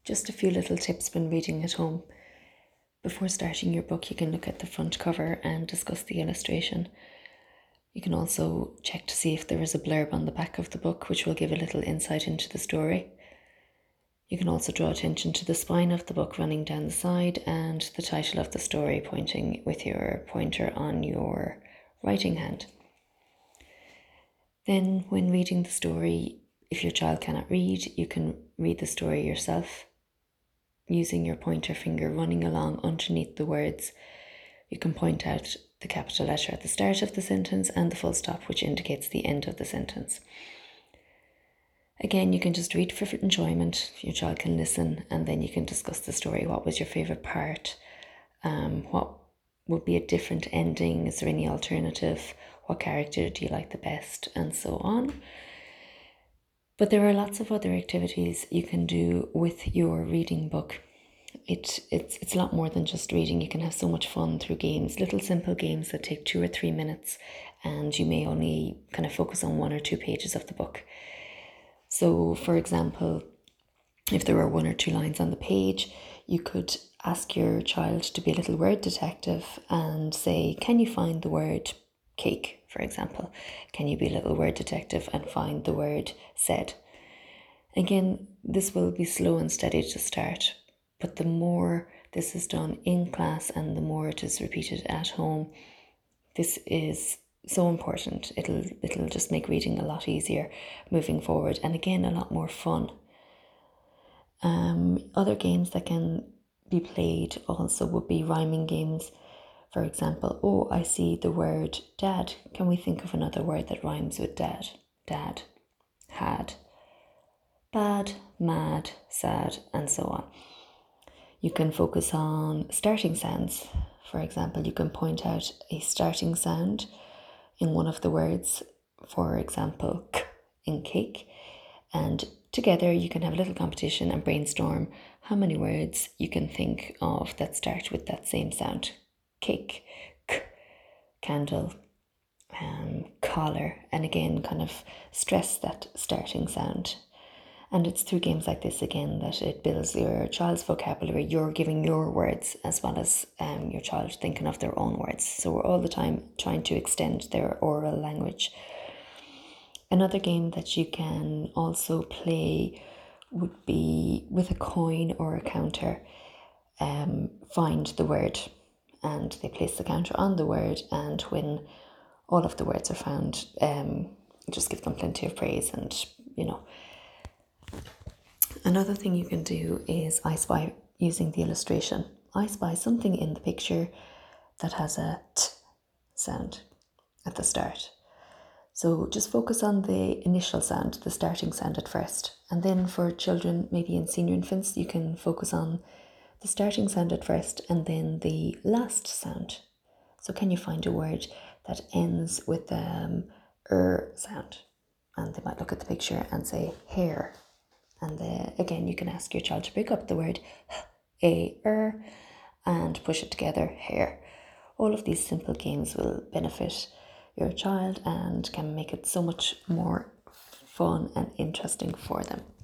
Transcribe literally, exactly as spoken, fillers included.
Just a few little tips when reading at home. Before starting your book, you can look at the front cover and discuss the illustration. You can also check to see if there is a blurb on the back of the book, which will give a little insight into the story. You can also draw attention to the spine of the book running down the side and the title of the story pointing with your pointer on your writing hand. Then, when reading the story, if your child cannot read, you can read the story yourself using your pointer finger running along underneath the words. You can point out the capital letter at the start of the sentence and the full stop, which indicates the end of the sentence. Again, you can just read for enjoyment. Your child can listen, and then you can discuss the story. What was your favourite part? Um, what would be a different ending? Is there any alternative? What character do you like the best? And so on. But there are lots of other activities you can do with your reading book. It it's it's a lot more than just reading. You can have so much fun through games, little simple games that take two or three minutes, and you may only kind of focus on one or two pages of the book. So, for example, if there were one or two lines on the page, you could ask your child to be a little word detective and say, can you find the word cake, for example? Can you be a little word detective and find the word said? Again, this will be slow and steady to start, but the more this is done in class and the more it is repeated at home, this is so important. It'll it'll just make reading a lot easier moving forward, and again, a lot more fun. Um, other games that can be played also would be rhyming games. For example, oh, I see the word dad. Can we think of another word that rhymes with dad? Dad, had, bad, mad, sad, and so on. You can focus on starting sounds. For example, you can point out a starting sound in one of the words, for example, k in cake, and together you can have a little competition and brainstorm how many words you can think of that start with that same sound. Cake, k, candle, um, collar, and again kind of stress that starting sound. And it's through games like this again that it builds your child's vocabulary. You're giving your words as well as um, your child thinking of their own words. So we're all the time trying to extend their oral language. Another game that you can also play would be with a coin or a counter. Um, find the word, and they place the counter on the word, and when all of the words are found, um, just give them plenty of praise. And you know, another thing you can do is I spy using the illustration. I spy something in the picture that has a t sound at the start. So just focus on the initial sound, the starting sound at first. And then for children, maybe in senior infants, you can focus on the starting sound at first and then the last sound. So can you find a word that ends with the um, er sound? And they might look at the picture and say hair. And the, again, you can ask your child to break up the word a er and push it together, hair. All of these simple games will benefit your child and can make it so much more fun and interesting for them.